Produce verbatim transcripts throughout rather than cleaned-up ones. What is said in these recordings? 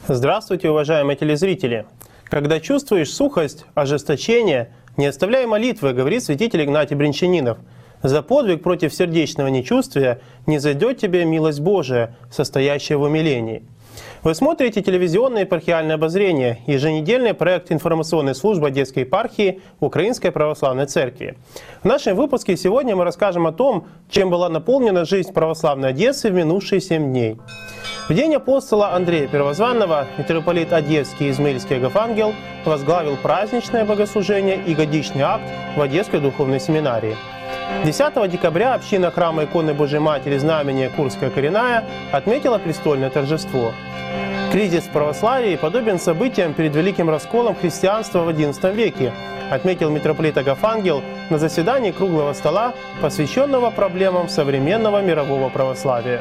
Здравствуйте, уважаемые телезрители! Когда чувствуешь сухость, ожесточение, не оставляй молитвы, говорит святитель Игнатий Брянчанинов. За подвиг против сердечного нечувствия не зайдет тебе милость Божия, состоящая в умилении. Вы смотрите телевизионное епархиальное обозрение, еженедельный проект информационной службы Одесской епархии Украинской Православной Церкви. В нашем выпуске сегодня мы расскажем о том, чем была наполнена жизнь православной Одессы в минувшие семь дней. В день апостола Андрея Первозванного митрополит Одесский и Измаильский Агафангел возглавил праздничное богослужение и годичный акт в Одесской духовной семинарии. десятого декабря община храма иконы Божией Матери Знамения Курская Коренная отметила престольное торжество. Кризис в православии подобен событиям перед великим расколом христианства в одиннадцатом веке, отметил митрополит Агафангел на заседании круглого стола, посвященного проблемам современного мирового православия.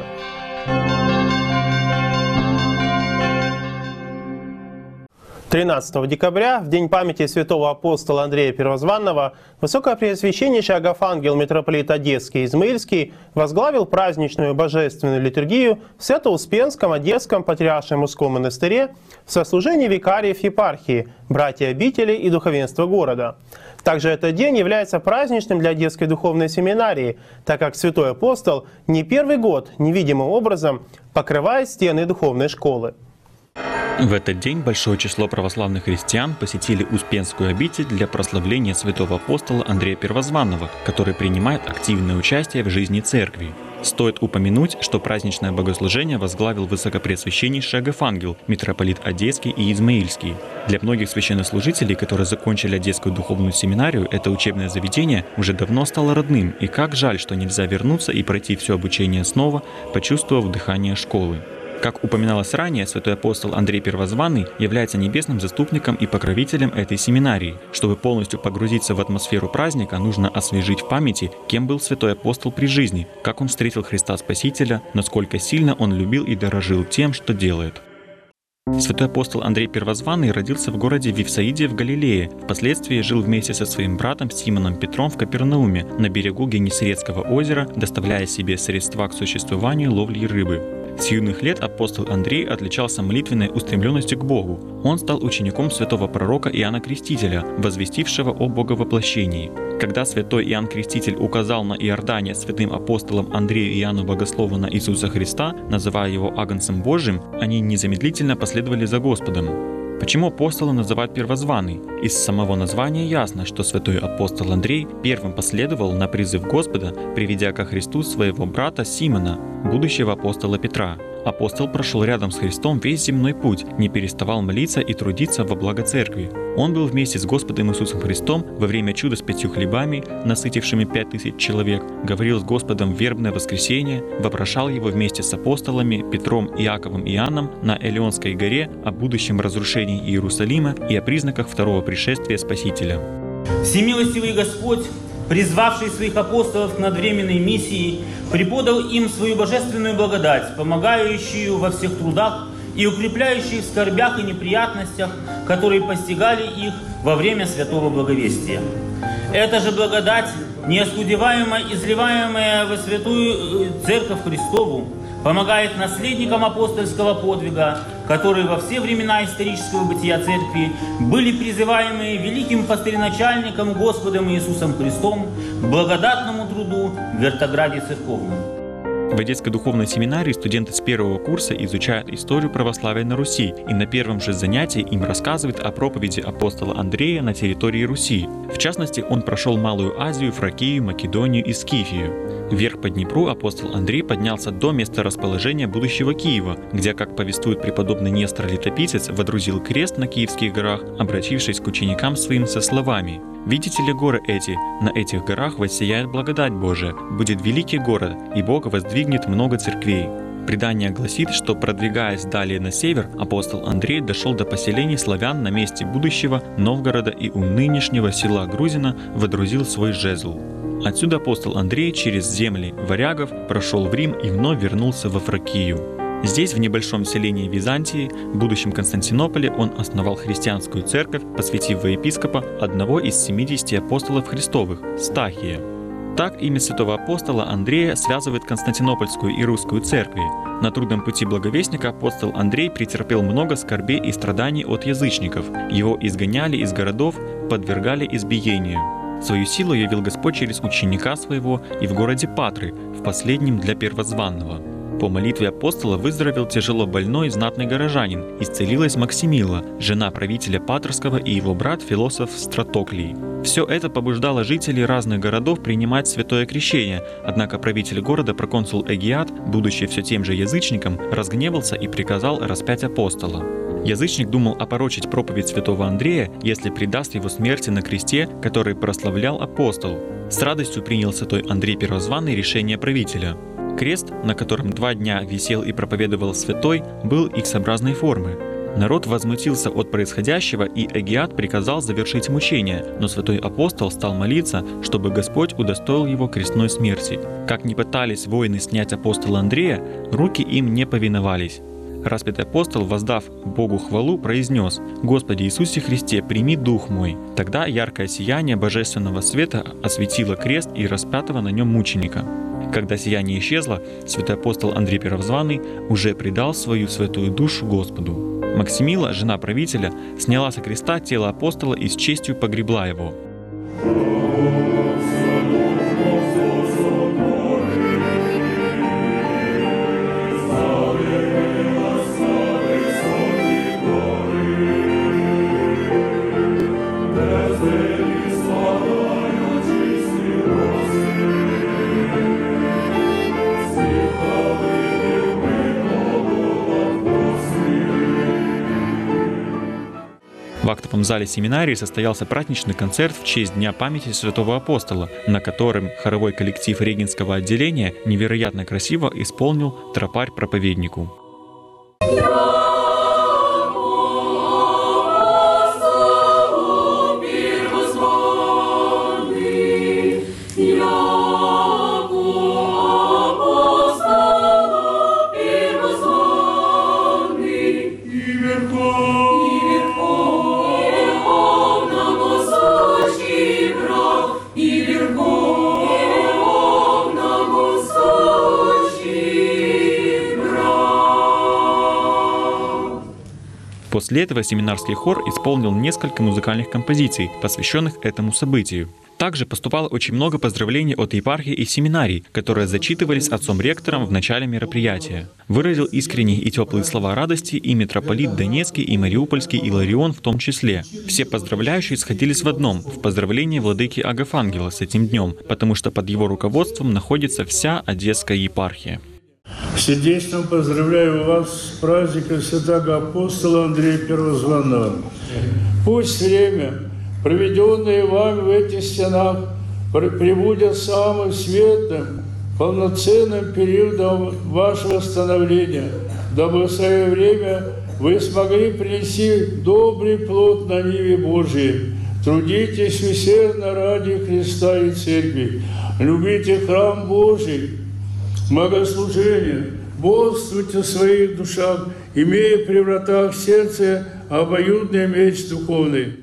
тринадцатого декабря, в день памяти святого апостола Андрея Первозванного, Высокопреосвященнейший Агафангел митрополит Одесский и Измаильский возглавил праздничную божественную литургию в Свято-Успенском Одесском Патриаршем мужском монастыре в сослужении викариев епархии, братья обители и духовенства города. Также этот день является праздничным для Одесской духовной семинарии, так как святой апостол не первый год невидимым образом покрывает стены духовной школы. В этот день большое число православных христиан посетили Успенскую обитель для прославления святого апостола Андрея Первозванного, который принимает активное участие в жизни церкви. Стоит упомянуть, что праздничное богослужение возглавил Высокопреосвященнейший Агафангел, митрополит Одесский и Измаильский. Для многих священнослужителей, которые закончили Одесскую духовную семинарию, это учебное заведение уже давно стало родным, и как жаль, что нельзя вернуться и пройти все обучение снова, почувствовав дыхание школы. Как упоминалось ранее, святой апостол Андрей Первозванный является небесным заступником и покровителем этой семинарии. Чтобы полностью погрузиться в атмосферу праздника, нужно освежить в памяти, кем был святой апостол при жизни, как он встретил Христа Спасителя, насколько сильно он любил и дорожил тем, что делает. Святой апостол Андрей Первозванный родился в городе Вифсаиде в Галилее. Впоследствии жил вместе со своим братом Симоном Петром в Капернауме на берегу Генесарецкого озера, доставляя себе средства к существованию ловли рыбы. С юных лет апостол Андрей отличался молитвенной устремленностью к Богу. Он стал учеником святого пророка Иоанна Крестителя, возвестившего о Боговоплощении. Когда святой Иоанн Креститель указал на Иордане святым апостолам Андрею и Иоанну Богослову на Иисуса Христа, называя его Агнцем Божиим, они незамедлительно последовали за Господом. Почему апостола называют первозванный? Из самого названия ясно, что святой апостол Андрей первым последовал на призыв Господа, приведя ко Христу своего брата Симона, будущего апостола Петра. Апостол прошел рядом с Христом весь земной путь, не переставал молиться и трудиться во благо церкви. Он был вместе с Господом Иисусом Христом во время чуда с пятью хлебами, насытившими пять тысяч человек, говорил с Господом в вербное воскресенье, вопрошал его вместе с апостолами Петром, Иаковом и Иоанном на Элеонской горе о будущем разрушении Иерусалима и о признаках второго пришествия Спасителя. Всемилостивый Господь, призвавший своих апостолов к надвременной миссии, преподал им свою божественную благодать, помогающую во всех трудах и укрепляющую в скорбях и неприятностях, которые постигали их во время святого благовестия. Эта же благодать, неоскудеваемо изливаемая во святую Церковь Христову, помогает наследникам апостольского подвига, которые во все времена исторического бытия Церкви были призываемы великим пастыреначальником Господом Иисусом Христом к благодатному труду в вертограде церковном. В Одесской духовной семинарии студенты с первого курса изучают историю православия на Руси, и на первом же занятии им рассказывают о проповеди апостола Андрея на территории Руси. В частности, он прошел Малую Азию, Фракию, Македонию и Скифию. Вверх по Днепру апостол Андрей поднялся до места расположения будущего Киева, где, как повествует преподобный Нестор Летописец, водрузил крест на Киевских горах, обратившись к ученикам своим со словами: «Видите ли горы эти? На этих горах воссияет благодать Божия, будет великий город, и Бог воздвигнет много церквей». Предание гласит, что, продвигаясь далее на север, апостол Андрей дошел до поселений славян на месте будущего Новгорода и у нынешнего села Грузина водрузил свой жезл. Отсюда апостол Андрей через земли варягов прошел в Рим и вновь вернулся во Фракию. Здесь, в небольшом селении Византии, в будущем Константинополе, он основал христианскую церковь, посвятив во епископа одного из семидесяти апостолов Христовых – Стахия. Так имя святого апостола Андрея связывает Константинопольскую и Русскую церкви. На трудном пути благовестника апостол Андрей претерпел много скорбей и страданий от язычников. Его изгоняли из городов, подвергали избиению. Свою силу явил Господь через ученика своего и в городе Патры, в последнем для первозванного. По молитве апостола выздоровел тяжело больной знатный горожанин, исцелилась Максимила, жена правителя Патрского, и его брат философ Стратоклий. Все это побуждало жителей разных городов принимать святое крещение, однако правитель города, проконсул Эгиат, будучи все тем же язычником, разгневался и приказал распять апостола. Язычник думал опорочить проповедь святого Андрея, если предаст его смерти на кресте, который прославлял апостол. С радостью принял святой Андрей Первозванный решение правителя. Крест, на котором два дня висел и проповедовал святой, был иксообразной формы. Народ возмутился от происходящего, и Эгиат приказал завершить мучение, но святой апостол стал молиться, чтобы Господь удостоил его крестной смерти. Как ни пытались воины снять апостола Андрея, руки им не повиновались. Распятый апостол, воздав Богу хвалу, произнес: «Господи Иисусе Христе, прими дух мой». Тогда яркое сияние божественного света осветило крест и распятого на нем мученика. Когда сияние исчезло, святой апостол Андрей Первозванный уже предал свою святую душу Господу. Максимила, жена правителя, сняла со креста тело апостола и с честью погребла его. В актовом зале семинарии состоялся праздничный концерт в честь Дня памяти святого апостола, на котором хоровой коллектив Регинского отделения невероятно красиво исполнил тропарь проповеднику. После этого семинарский хор исполнил несколько музыкальных композиций, посвященных этому событию. Также поступало очень много поздравлений от епархии и семинарий, которые зачитывались отцом-ректором в начале мероприятия. Выразил искренние и теплые слова радости и митрополит Донецкий, и Мариупольский, и Иларион в том числе. Все поздравляющие сходились в одном – в поздравлении владыки Агафангела с этим днем, потому что под его руководством находится вся Одесская епархия. Сердечно поздравляю вас с праздником святого апостола Андрея Первозванного. Пусть время, проведенное вами в этих стенах, пребудет самым светлым, полноценным периодом вашего становления, дабы в свое время вы смогли принести добрый плод на ниве Божией. Трудитесь усердно ради Христа и Церкви. Любите храм Божий, богослужение, бодствуйте в своих душах, имея при вратах сердце обоюдный меч духовный.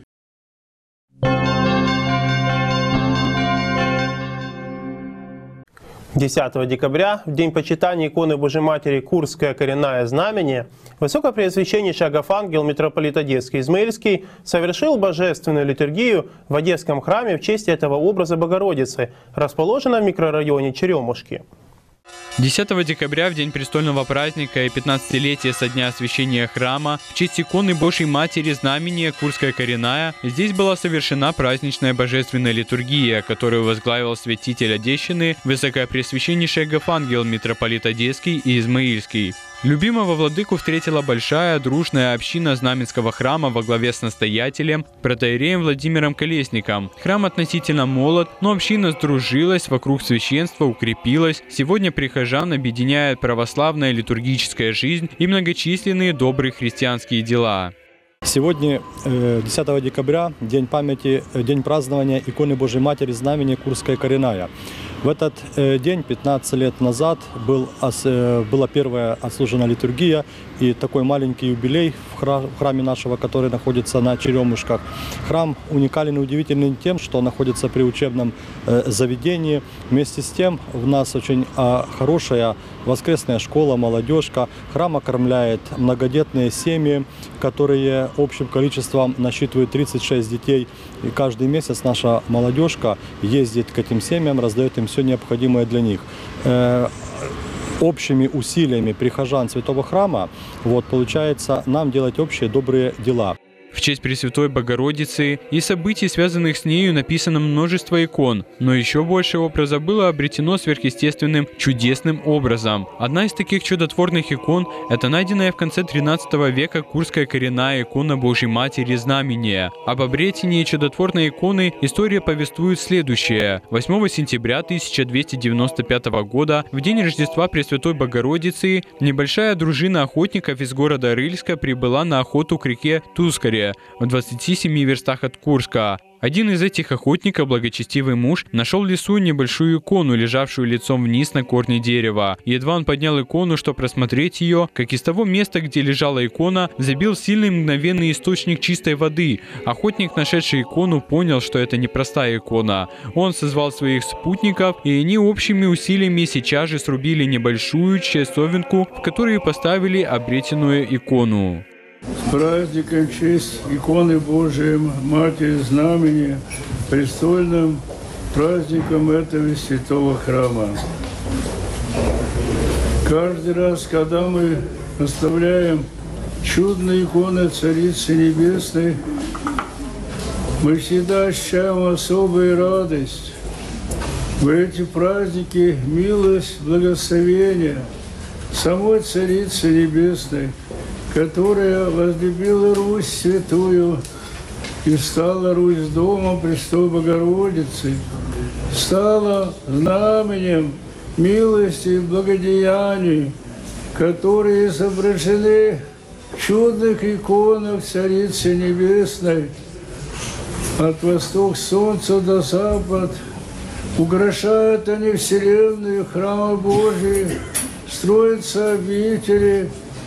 десятого декабря, в день почитания иконы Божьей Матери Курское коренное знамение, Высокопреосвященнейший Агафангел митрополит Одесский Измаильский совершил божественную литургию в Одесском храме в честь этого образа Богородицы, расположенном в микрорайоне Черемушки. десятого декабря, в день престольного праздника и пятнадцатилетия со дня освящения храма, в честь иконы Божьей Матери знамения Курская коренная, здесь была совершена праздничная божественная литургия, которую возглавил святитель Одещины, Высокопреосвященнейший Агафангел митрополит Одесский и Измаильский. Любимого владыку встретила большая дружная община Знаменского храма во главе с настоятелем, протоиереем Владимиром Колесником. Храм относительно молод, но община сдружилась, вокруг священства укрепилась. Сегодня прихожан объединяет православная литургическая жизнь и многочисленные добрые христианские дела. Сегодня, десятого декабря, день памяти, день празднования иконы Божьей Матери знамения Курская коренная. В этот день, пятнадцать лет назад, был, была первая отслужена литургия и такой маленький юбилей в храме нашего, который находится на Черемушках. Храм уникален и удивительный тем, что находится при учебном заведении. Вместе с тем, в нас очень хорошая воскресная школа, молодежка. Храм окормляет многодетные семьи, которые общим количеством насчитывают тридцать шесть детей. И каждый месяц наша молодежка ездит к этим семьям, раздает им все необходимое для них. Общими усилиями прихожан Святого Храма вот, получается нам делать общие добрые дела. В честь Пресвятой Богородицы и событий, связанных с нею, написано множество икон, но еще больше образа было обретено сверхъестественным чудесным образом. Одна из таких чудотворных икон – это найденная в конце тринадцатого века Курская коренная икона Божьей Матери Знамения. Об обретении чудотворной иконы история повествует следующее. восьмого сентября тысяча двести девяносто пятого года, в день Рождества Пресвятой Богородицы, небольшая дружина охотников из города Рыльска прибыла на охоту к реке Тускаре в двадцати семи верстах от Курска. Один из этих охотников, благочестивый муж, нашел в лесу небольшую икону, лежавшую лицом вниз на корне дерева. Едва он поднял икону, чтобы рассмотреть ее, как из того места, где лежала икона, забил сильный мгновенный источник чистой воды. Охотник, нашедший икону, понял, что это не простая икона. Он созвал своих спутников, и они общими усилиями сейчас же срубили небольшую часовенку, в которой поставили обретенную икону. С праздником в честь иконы Божией Матери Знамения, престольным праздником этого святого храма. Каждый раз, когда мы поставляем чудные иконы Царицы Небесной, мы всегда ощущаем особую радость. В эти праздники милость, благословение самой Царицы Небесной, которая возлюбила Русь святую и стала Русь домом Престой Богородицы, стала знаменем милости и благодеяний, которые изображены в чудных иконах Царицы Небесной. От востока солнца до запад украшают они вселенную, храмы Божии, строятся обители,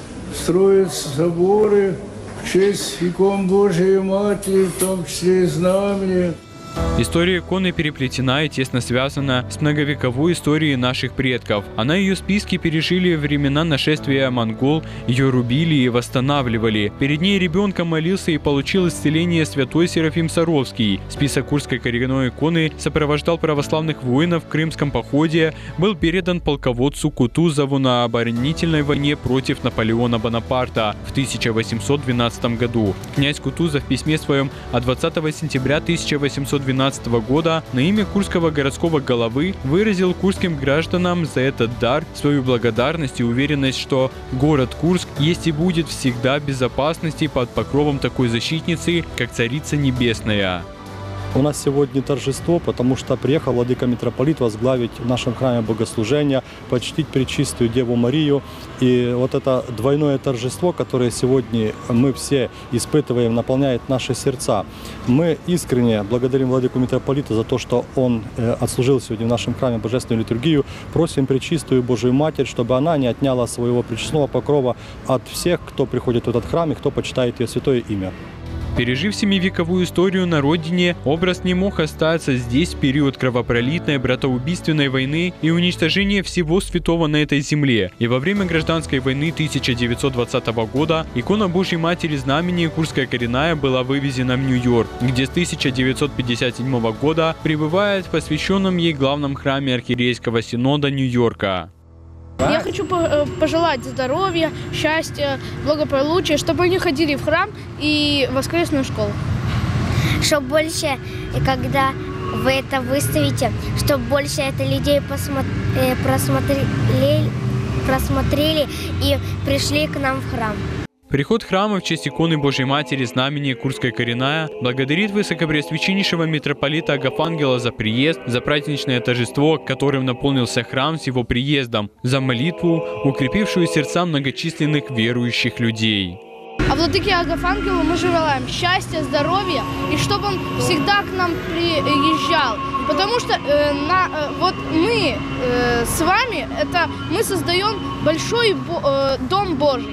строятся соборы в честь икон Божией Матери, в том числе и знамения. История иконы переплетена и тесно связана с многовековой историей наших предков. Она и ее списки пережили времена нашествия монгол, ее рубили и восстанавливали. Перед ней ребенком молился и получил исцеление святой Серафим Саровский. Список Курской коренной иконы сопровождал православных воинов в Крымском походе, был передан полководцу Кутузову на оборонительной войне против Наполеона Бонапарта в тысяча восемьсот двенадцатом году. Князь Кутузов в письме своем от двадцатого сентября тысяча восемьсот двенадцатого года на имя Курского городского головы выразил курским гражданам за этот дар свою благодарность и уверенность, что город Курск есть и будет всегда в безопасности под покровом такой защитницы, как Царица Небесная. У нас сегодня торжество, потому что приехал владыка митрополит возглавить в нашем храме богослужения, почтить Пречистую Деву Марию. И вот это двойное торжество, которое сегодня мы все испытываем, наполняет наши сердца. Мы искренне благодарим владыку митрополита за то, что он отслужил сегодня в нашем храме божественную литургию. Просим Пречистую Божию Матерь, чтобы она не отняла своего пречестного покрова от всех, кто приходит в этот храм и кто почитает ее святое имя. Пережив семивековую историю на родине, образ не мог остаться здесь в период кровопролитной братоубийственной войны и уничтожения всего святого на этой земле. И во время гражданской войны тысяча девятьсот двадцатого года икона Божьей Матери Знамения Курская коренная была вывезена в Нью-Йорк, где с тысяча девятьсот пятьдесят седьмого года пребывает в посвященном ей главном храме архиерейского синода Нью-Йорка. Я хочу пожелать здоровья, счастья, благополучия, чтобы они ходили в храм и в воскресную школу. Чтобы больше, когда вы это выставите, чтобы больше это людей просмотрели, просмотрели и пришли к нам в храм. Приход храма в честь иконы Божьей Матери Знамения Курская коренная благодарит высокопреосвященнейшего митрополита Агафангела за приезд, за праздничное торжество, которым наполнился храм с его приездом, за молитву, укрепившую сердца многочисленных верующих людей. А владыке Агафангелу мы желаем счастья, здоровья и чтобы он всегда к нам приезжал. Потому что э, на, э, вот мы э, с вами, это мы создаем большой бо, э, дом Божий.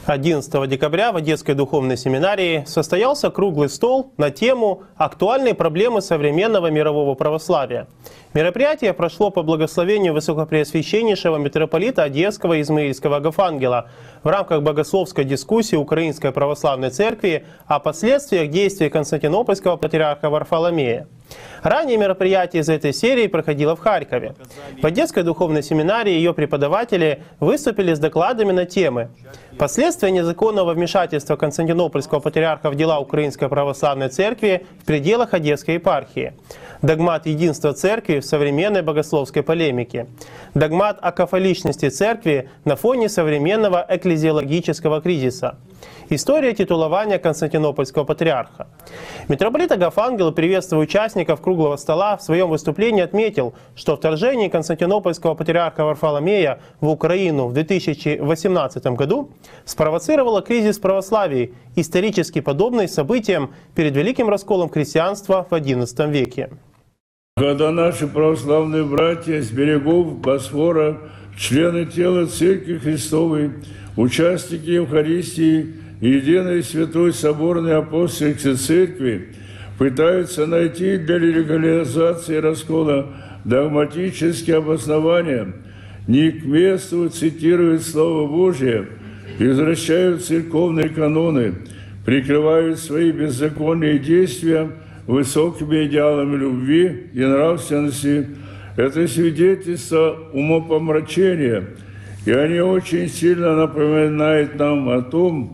одиннадцатого декабря в Одесской духовной семинарии состоялся круглый стол на тему «Актуальные проблемы современного мирового православия». Мероприятие прошло по благословению Высокопреосвященнейшего митрополита Одесского и Измаильского Агафангела в рамках богословской дискуссии Украинской Православной Церкви о последствиях действий Константинопольского патриарха Варфоломея. Ранее мероприятие из этой серии проходило в Харькове. В Одесской духовной семинарии ее преподаватели выступили с докладами на темы «Последствия незаконного вмешательства Константинопольского патриарха в дела Украинской Православной Церкви в пределах Одесской епархии», «Догмат единства Церкви в современной богословской полемике», «Догмат о кафоличности Церкви на фоне современного экклезиологического кризиса», «История титулования Константинопольского патриарха». Митрополит Агафангел, приветствуя участников круглого стола, в своем выступлении отметил, что вторжение Константинопольского патриарха Варфоломея в Украину в две тысячи восемнадцатом году спровоцировало кризис православия, исторически подобный событиям перед великим расколом христианства в одиннадцатом веке. Когда наши православные братья с берегов Босфора, члены тела Церкви Христовой, участники Евхаристии и Единой Святой Соборной Апостольской Церкви пытаются найти для легализации раскола догматические обоснования, не к месту цитируют Слово Божие, извращают церковные каноны, прикрывают свои беззаконные действия высокими идеалами любви и нравственности. Это свидетельство умопомрачения, и они очень сильно напоминают нам о том,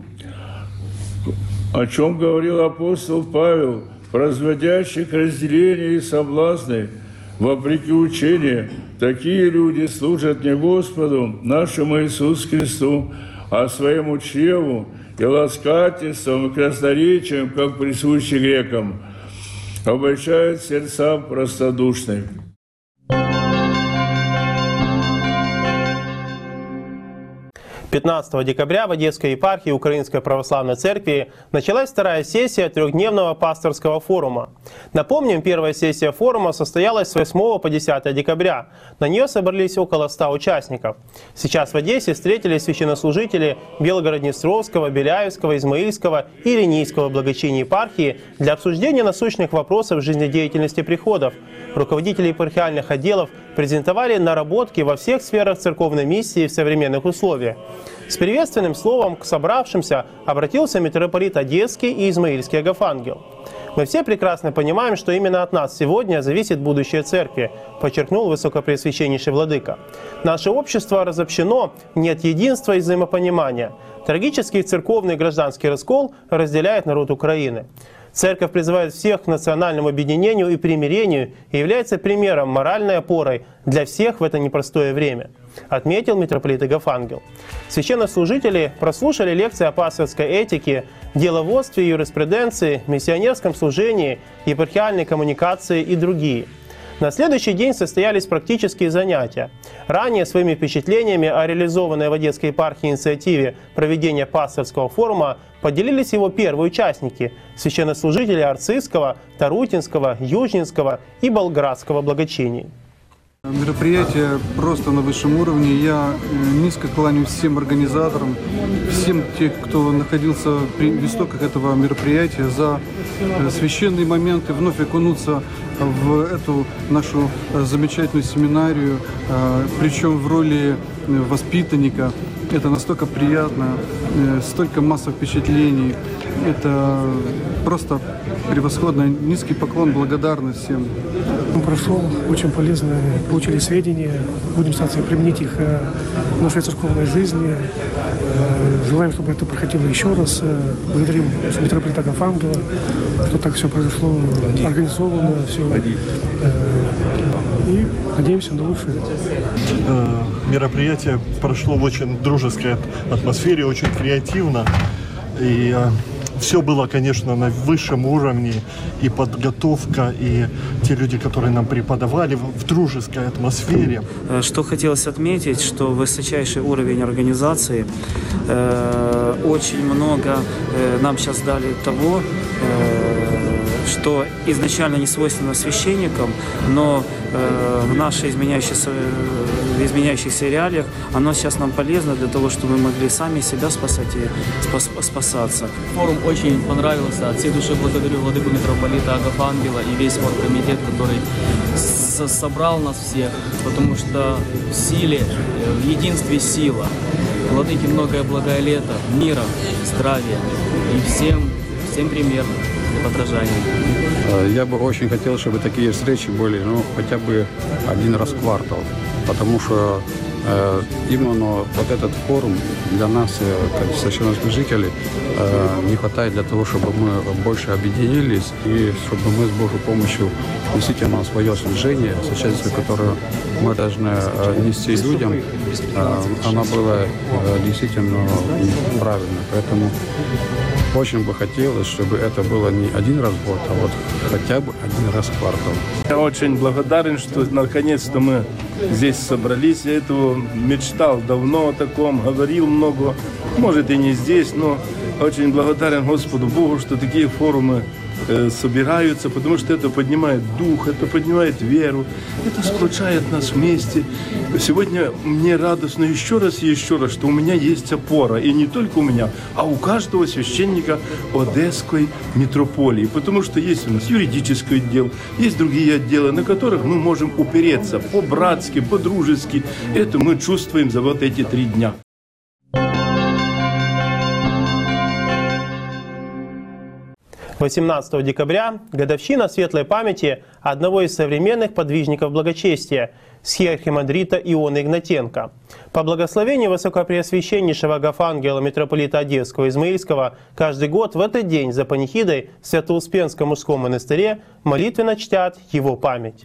о чем говорил апостол Павел, производящих разделения и соблазны, вопреки учению. Такие люди служат не Господу, нашему Иисусу Христу, а своему чреву и ласкательством и красноречием, как присуще грекам, обольщают сердца простодушных. пятнадцатого декабря в Одесской епархии Украинской Православной Церкви началась вторая сессия трехдневного пасторского форума. Напомним, первая сессия форума состоялась с восьмого по десятое декабря. На нее собрались около ста участников. Сейчас в Одессе встретились священнослужители Белгород-Днестровского, Беляевского, Измаильского и Ренийского благочиний епархии для обсуждения насущных вопросов жизнедеятельности приходов. Руководители епархиальных отделов презентовали наработки во всех сферах церковной миссии в современных условиях. С приветственным словом к собравшимся обратился митрополит Одесский и Измаильский Агафангел. «Мы все прекрасно понимаем, что именно от нас сегодня зависит будущее церкви», подчеркнул Высокопреосвященнейший владыка. «Наше общество разобщено, нет единства и взаимопонимания. Трагический церковный и гражданский раскол разделяет народ Украины. Церковь призывает всех к национальному объединению и примирению и является примером моральной опорой для всех в это непростое время», отметил митрополит Агафангел. Священнослужители прослушали лекции о пасторской этике, деловодстве, юриспруденции, миссионерском служении, епархиальной коммуникации и другие. На следующий день состоялись практические занятия. Ранее своими впечатлениями о реализованной в Одесской епархии инициативе проведения пасторского форума поделились его первые участники – священнослужители Арцизского, Тарутинского, Южнинского и Болградского благочиний. Мероприятие просто на высшем уровне. Я низко кланяюсь всем организаторам, всем тех, кто находился при истоках этого мероприятия, за священные моменты, вновь окунуться в эту нашу замечательную семинарию, причем в роли воспитанника. Это настолько приятно, столько масса впечатлений. Это просто превосходно. Низкий поклон, благодарность всем. Он прошел очень полезно, получили сведения, будем стараться применить их в нашей церковной жизни. Желаем, чтобы это проходило еще раз. Благодарим митрополита Агафангела, что так все произошло организованно, все. И надеемся на лучшее. Мероприятие прошло в очень дружеской атмосфере, очень креативно. И все было, конечно, на высшем уровне, и подготовка, и те люди, которые нам преподавали в дружеской атмосфере. Что хотелось отметить, что высочайший уровень организации, э, очень много э, нам сейчас дали того, э, что изначально не свойственно священникам, но э, в наших изменяющихся, э, изменяющихся реалиях оно сейчас нам полезно для того, чтобы мы могли сами себя спасать и спас, спасаться. Форум очень понравился. От всей души благодарю владыку митрополита Агафангела и весь оргкомитет, который собрал нас всех, потому что в силе, в единстве сила. Владыке многое благое лето, мира, здравия и всем, всем пример для подражания. Я бы очень хотел, чтобы такие встречи были, ну, хотя бы один раз в квартал, потому что э, именно вот этот форум для нас, э, как священнослужителей, э, не хватает для того, чтобы мы больше объединились и чтобы мы с Божьей помощью действительно свое служение, священство, которое мы должны э, нести людям, э, оно было э, действительно правильно. Поэтому очень бы хотелось, чтобы это было не один раз в год, а вот хотя бы один раз в квартал. Я очень благодарен, что наконец-то мы здесь собрались. Я этого мечтал давно о таком, говорил много, может и не здесь, но очень благодарен Господу Богу, что такие форумы э, собираются, потому что это поднимает дух, это поднимает веру, это сплочает нас вместе. Сегодня мне радостно еще раз и еще раз, что у меня есть опора, и не только у меня, а у каждого священника Одесской митрополии, потому что есть у нас юридический отдел, есть другие отделы, на которых мы можем упереться по-братски, по-дружески. Это мы чувствуем за вот эти три дня. восемнадцатого декабря – годовщина светлой памяти одного из современных подвижников благочестия – схиархимандрита Ионы Игнатенко. По благословению Высокопреосвященнейшего Агафангела митрополита Одесского и Измаильского каждый год в этот день за панихидой в Свято-Успенском мужском монастыре молитвенно чтят его память.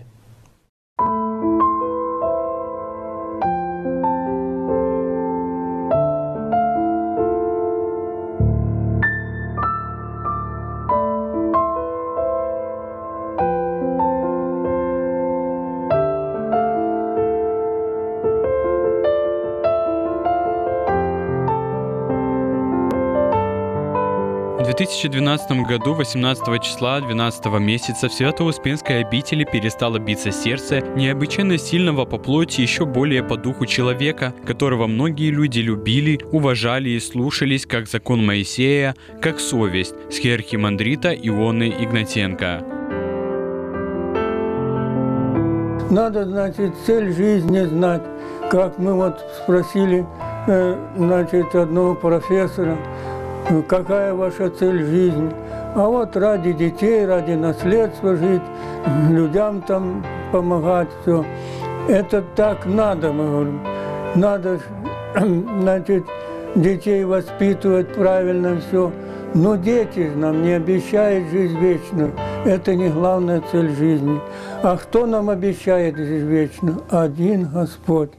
В две тысячи двенадцатом году, восемнадцатого числа двенадцатого месяца, в Свято-Успенской обители перестало биться сердце необычайно сильного по плоти, еще более по духу человека, которого многие люди любили, уважали и слушались, как закон Моисея, как совесть, схиархимандрита Ионы Игнатенко. Надо, значит, цель жизни знать, как мы вот спросили, э, значит, одного профессора, какая ваша цель жизни? А вот ради детей, ради наследства жить, людям там помогать, все. Это так надо, мы говорим. Надо, значит, детей воспитывать правильно, все. Но дети же нам не обещают жизнь вечную. Это не главная цель жизни. А кто нам обещает жизнь вечную? Один Господь.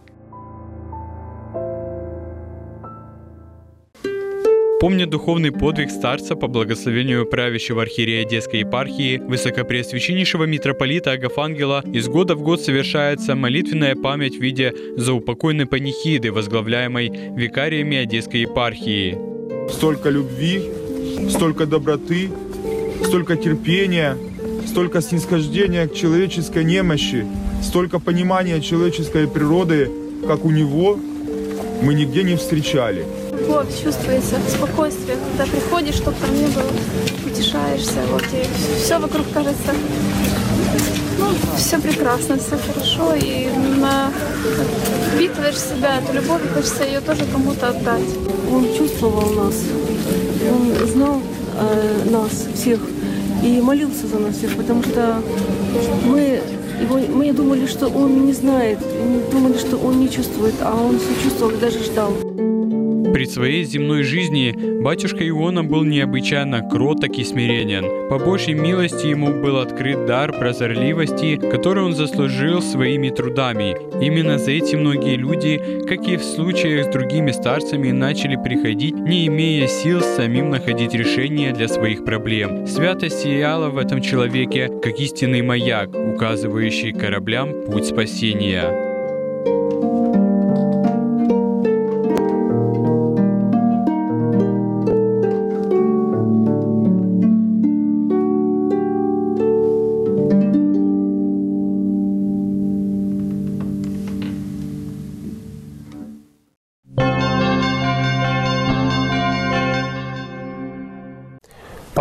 Помня духовный подвиг старца по благословению правящего архиерея Одесской епархии, высокопреосвященнейшего митрополита Агафангела, из года в год совершается молитвенная память в виде заупокойной панихиды, возглавляемой викариями Одесской епархии. Столько любви, столько доброты, столько терпения, столько снисхождения к человеческой немощи, столько понимания человеческой природы, как у него, мы нигде не встречали. Вот, чувствуется спокойствие, когда приходишь, чтобы там не было, утешаешься, вот, и все вокруг кажется, ну, все прекрасно, все хорошо, и впитываешь в себя эту любовь, и хочется ее тоже кому-то отдать. Он чувствовал нас, он знал э, нас всех и молился за нас всех, потому что мы, его, мы думали, что он не знает, мы думали, что он не чувствует, а он все чувствовал и даже ждал. При своей земной жизни батюшка Иона был необычайно кроток и смиренен. По Божьей милости ему был открыт дар прозорливости, который он заслужил своими трудами. Именно за этим многие люди, как и в случае с другими старцами, начали приходить, не имея сил самим находить решения для своих проблем. Святость сияла в этом человеке, как истинный маяк, указывающий кораблям путь спасения.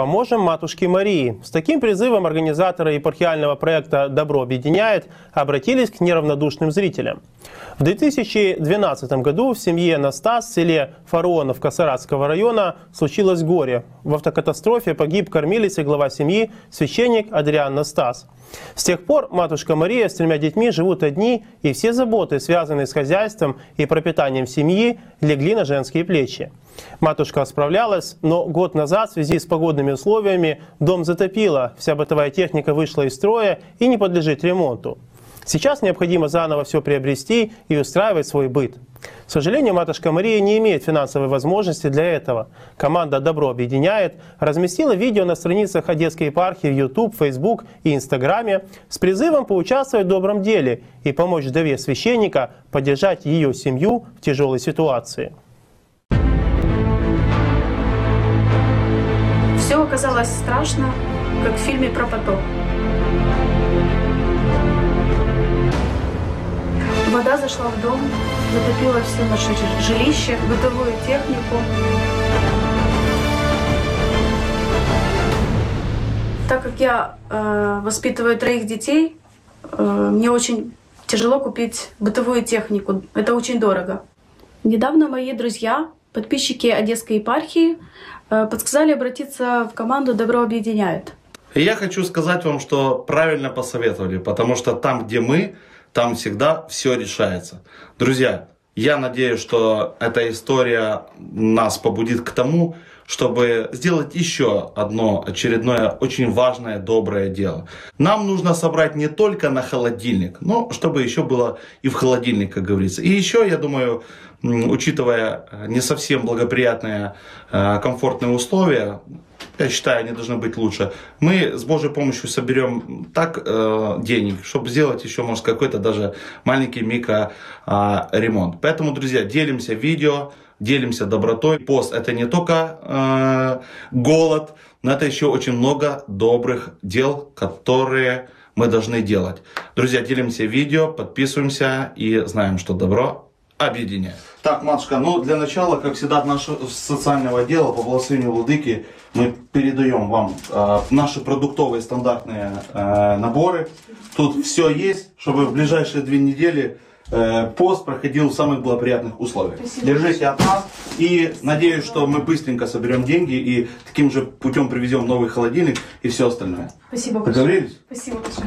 Поможем Матушке Марии. С таким призывом организаторы епархиального проекта «Добро объединяет» обратились к неравнодушным зрителям. В две тысячи двенадцатом году в семье Настас в селе Фараоновка Саратского района случилось горе. В автокатастрофе погиб кормилец и глава семьи священник Адриан Настас. С тех пор Матушка Мария с тремя детьми живут одни, и все заботы, связанные с хозяйством и пропитанием семьи, легли на женские плечи. Матушка справлялась, но год назад в связи с погодными условиями дом затопило, вся бытовая техника вышла из строя и не подлежит ремонту. Сейчас необходимо заново все приобрести и устраивать свой быт. К сожалению, Матушка Мария не имеет финансовой возможности для этого. Команда «Добро объединяет» разместила видео на страницах Одесской епархии в YouTube, Facebook и Инстаграме с призывом поучаствовать в добром деле и помочь вдове священника поддержать ее семью в тяжелой ситуации. Все оказалось страшно, как в фильме про потоп. Вода зашла в дом, затопила все наше жилище, бытовую технику. Так как я э, воспитываю троих детей, э, мне очень тяжело купить бытовую технику. Это очень дорого. Недавно мои друзья, подписчики Одесской епархии, э, подсказали обратиться в команду «Добро объединяет». И я хочу сказать вам, что правильно посоветовали, потому что там, где мы, там всегда все решается. Друзья, я надеюсь, что эта история нас побудит к тому, чтобы сделать еще одно очередное очень важное, доброе дело. Нам нужно собрать не только на холодильник, но чтобы еще было и в холодильник, как говорится. И еще, я думаю, учитывая не совсем благоприятные, комфортные условия, я считаю, они должны быть лучше. Мы с Божьей помощью соберем так э, денег, чтобы сделать еще, может, какой-то даже маленький микро-ремонт. Э, Поэтому, друзья, делимся видео, делимся добротой. Пост — это не только э, голод, но это еще очень много добрых дел, которые мы должны делать. Друзья, делимся видео, подписываемся и знаем, что добро объединяет. Так, матушка, ну для начала, как всегда, от нашего социального отдела по благословению владыки мы передаем вам э, наши продуктовые стандартные э, наборы. Тут все есть, чтобы в ближайшие две недели э, пост проходил в самых благоприятных условиях. Спасибо. Держите от нас и надеюсь, что мы быстренько соберем деньги и таким же путем привезем новый холодильник и все остальное. Спасибо. Договорились? Спасибо большое.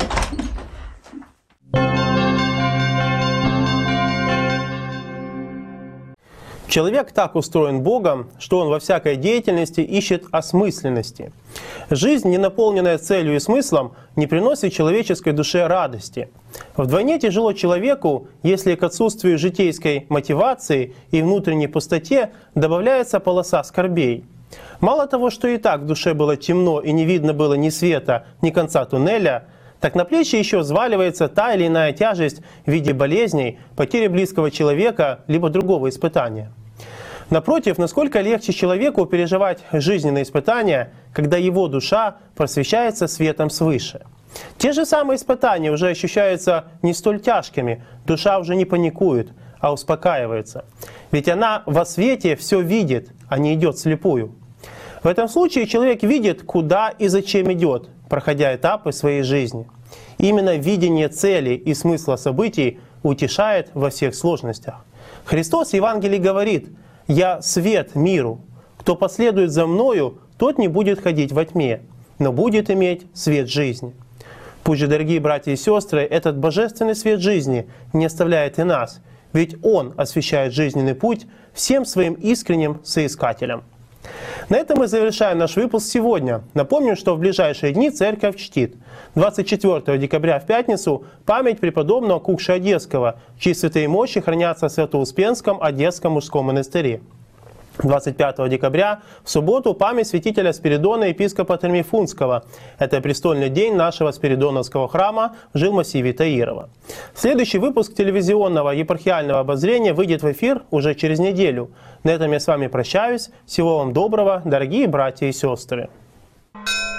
Человек так устроен Богом, что он во всякой деятельности ищет осмысленности. Жизнь, не наполненная целью и смыслом, не приносит человеческой душе радости. Вдвойне тяжело человеку, если к отсутствию житейской мотивации и внутренней пустоте добавляется полоса скорбей. Мало того, что и так в душе было темно и не видно было ни света, ни конца туннеля, так на плечи еще взваливается та или иная тяжесть в виде болезней, потери близкого человека, либо другого испытания. Напротив, насколько легче человеку переживать жизненные испытания, когда его душа просвещается светом свыше. Те же самые испытания уже ощущаются не столь тяжкими, душа уже не паникует, а успокаивается. Ведь она во свете все видит, а не идет слепую. В этом случае человек видит, куда и зачем идет, проходя этапы своей жизни. Именно видение цели и смысла событий утешает во всех сложностях. Христос в Евангелии говорит: «Я свет миру. Кто последует за Мною, тот не будет ходить во тьме, но будет иметь свет жизни». Пусть же, дорогие братья и сестры, этот божественный свет жизни не оставляет и нас, ведь Он освещает жизненный путь всем своим искренним соискателям. На этом мы завершаем наш выпуск сегодня. Напомню, что в ближайшие дни Церковь чтит двадцать четвёртого декабря в пятницу память преподобного Кукши Одесского, чьи святые мощи хранятся в Свято-Успенском Одесском мужском монастыре. двадцать пятого декабря в субботу память святителя Спиридона епископа Термифунского. Это престольный день нашего Спиридоновского храма в жилмассиве Таирова. Следующий выпуск телевизионного епархиального обозрения выйдет в эфир уже через неделю. На этом я с вами прощаюсь. Всего вам доброго, дорогие братья и сестры.